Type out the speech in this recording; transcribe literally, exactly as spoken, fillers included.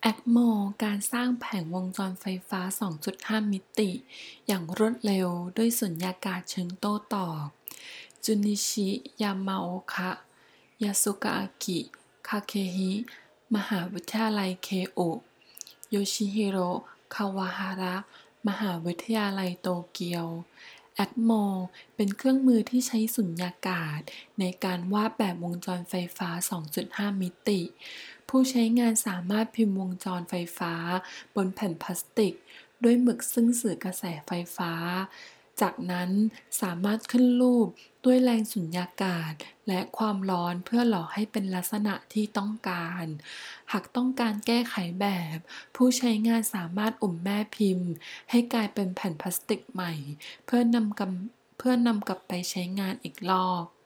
แอคโม การสร้างแผงวงจรไฟฟ้า สองจุดห้า มิติ อย่างรวดเร็วด้วยสุญญากาศเชิงโต้ตอบ จุนิชิ ยามาโอะคะ ยาสุกะอากิ คาเคฮิ มหาวิทยาลัยเคโอะ โยชิฮิโร่ คาวาฮาระ มหาวิทยาลัยโตเกียว แอคโม เป็นเครื่องมือที่ใช้สุญญากาศในการวาดแบบวงจรไฟฟ้า สองจุดห้า มิติ ผู้ใช้งานสามารถพิมพ์วงจรไฟฟ้าบนแผ่นพลาสติกด้วยหมึกซึ่งสื่อกระแสไฟฟ้า จากนั้นสามารถขึ้นรูปด้วยแรงสุญญากาศและความร้อนเพื่อหล่อให้เป็นลักษณะที่ต้องการ หากต้องการแก้ไขแบบ ผู้ใช้งานสามารถอุ่มแม่พิมพ์ให้กลายเป็นแผ่นพลาสติกใหม่เพื่อนำกำเพื่อนำกลับไปใช้งานอีกรอบ